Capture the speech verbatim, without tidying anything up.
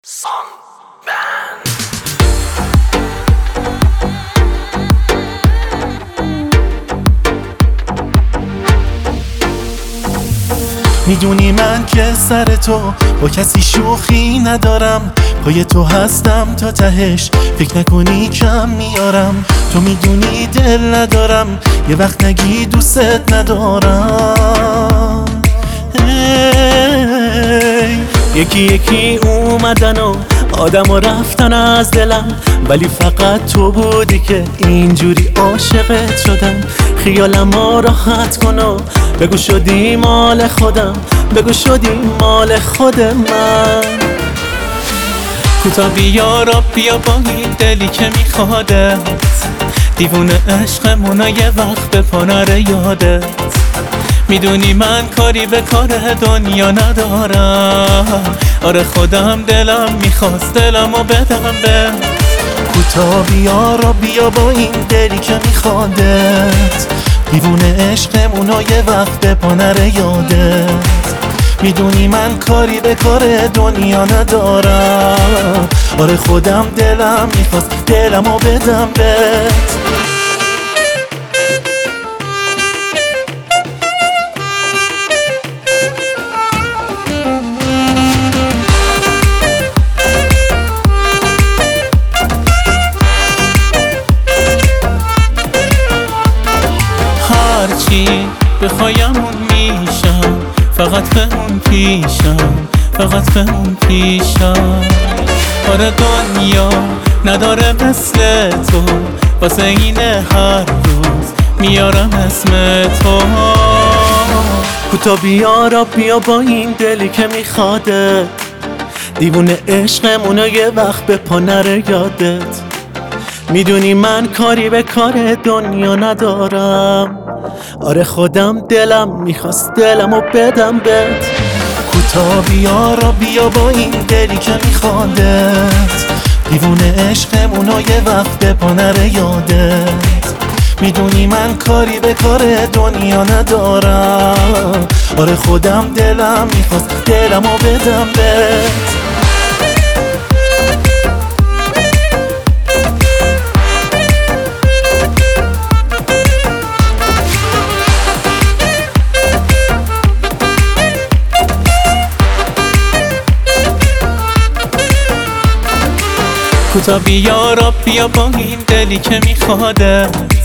Song Band. میدونی من که سر تو با کسی شوخی ندارم، پای تو هستم تا تهش، فکر نکنی کم میارم. تو میدونی دل ندارم، یه وقت نگی دوست ندارم. یکی یکی اومدن و آدم و رفتن از دلم، ولی فقط تو بودی که اینجوری عاشقت شدم. خیالم رو راحت کن و بگو شدی مال خودم، بگو شدی مال خود من. کوتا بیا را بیا با این دلی که میخوادت، دیوونه عشقمونو یه وقت به پا نره یادت. میدونی من کاری به کار دنیا ندارم، آره خودم دلم میخواست دلمو بدم به. کوتا بیا را بیا با این دلی که میخوادت، دیوونه عشقمونو یه وقت به پا نره یادت. میدونی من کاری به کار دنیا ندارم، آره خودم دلم میخواست دلمو بدم بهت. هرچی بخوایمون میشم، فقط بمون پیشم، فقط بمون پیشم. آره دنیا نداره مثل تو، واسه اینه هر روز میارم اسم تو. کوتا بیا را بیا با این دلی که میخواده، دیوونه عشقمونو یه وقت به پا نره یادت. میدونی من کاری به کار دنیا ندارم، آره خودم دلم میخواست دلمو بدم بهت. کوتا بیا را بیا با این دلی که میخوادت، دیوونه عشقمونو یه وقت به پا نره یادت. میدونی من کاری به کار دنیا ندارم، آره خودم دلم میخواست دلمو بدم بهت. کوتا بیا را بیا با این دلی که میخواده،